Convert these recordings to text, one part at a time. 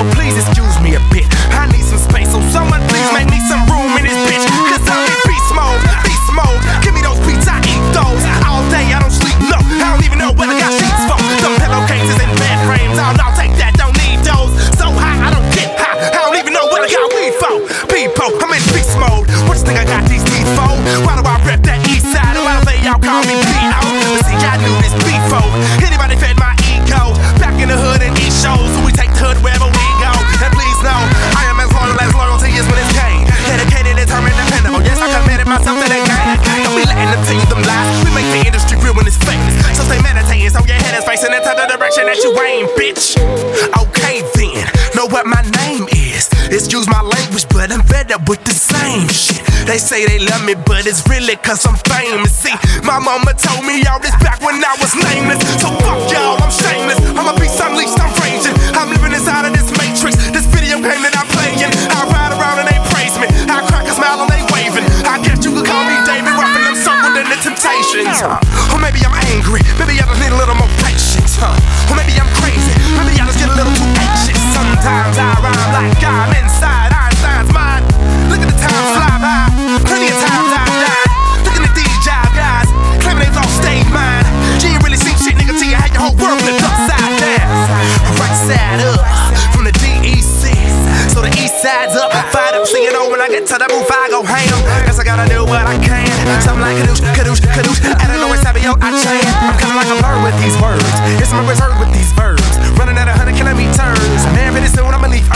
so please excuse me a bit. I need some space, so someone please make me some room in this bitch. Cause I'm in beast mode, beast mode. Give me those beats, I eat those. All day I don't sleep, no, I don't even know what I got sheets for. Them pillowcases and bed frames, I'll take that, don't need those. So high, I don't get high, I don't even know what I got weed for. People, I'm in beast mode, what you think I got these teeth for? Why do I rep that east side, and why do they all call me P.O.? But see, I knew this before, anybody fed my ego. Back in the hood and eat shows, so we take the hood wherever we go. And please know, I am as loyalty is when it's pain. Dedicated, determined, dependable, yes, I committed myself to the game. Don't be letting them tell you them lies, we make the industry real when it's famous. So stay meditating, so your head is facing into the direction that you aim, bitch. Okay then, know what my name is. Excuse my language, but I'm fed up with the same shit. They say they love me, but it's really cause I'm famous. See, my mama told me all this back when I was nameless. So fuck y'all, I'm shameless. I'm a beast unleashed, I'm raging. I'm living inside of this matrix, this video game that I'm playing. I ride around and they praise me, I crack a smile and they waving. I guess you could call me David Ruffin, I'm circled in the Temptations. Or maybe I'm angry, maybe I just need a little more patience. Or maybe I'm crazy, maybe I just get a little too anxious. Sometimes I rhyme like I'm inside Einstein's mind. Look at the time fly by, plenty of times I've died. Look at the DJ guys, claiming they've lost state mind. You ain't really seen shit, nigga, till you had your whole world flipped upside down. Right side up, from the DEC, so the east side's up. Fired up, singing on when I get to the roof, I go ham. Guess I gotta do what I can. Something like kadoosh, kadoosh, kadoosh. I don't know where Savio, I chant. I'm kinda like a bird with these words. It's my reserve with these verbs. Running at 100 kilometers. Man, pretty soon I'ma leave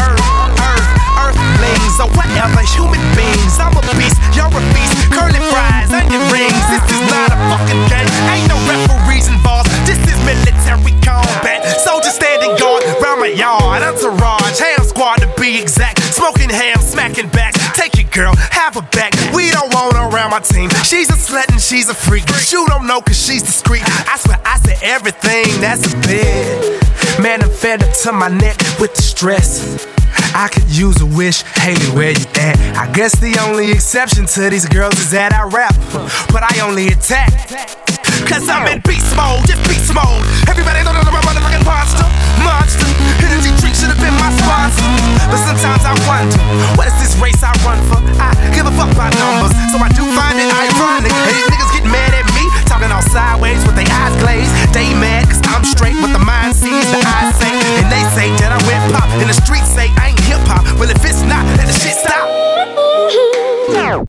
Earthlings or whatever, human beings. I'm a beast, you're a beast. Curly fries, onion rings. This is not a fucking game. Ain't no referees involved. This is military combat. Soldiers standing guard round my yard. Entourage, ham squad to be exact. Smoking ham, smacking back. Take it, girl, have her back. We don't want her around my team. She's a slut and she's a freak. You don't know cause she's discreet. I swear I said everything that's a bit. Man, I'm fed up to my neck with the stress. I could use a wish, Haley, where you at? I guess the only exception to these girls is that I rap, but I only attack. Cause I'm in beast mode, just beast mode. Everybody know that I'm a motherfucking monster. Energy drink should've been my sponsor. But sometimes I wonder,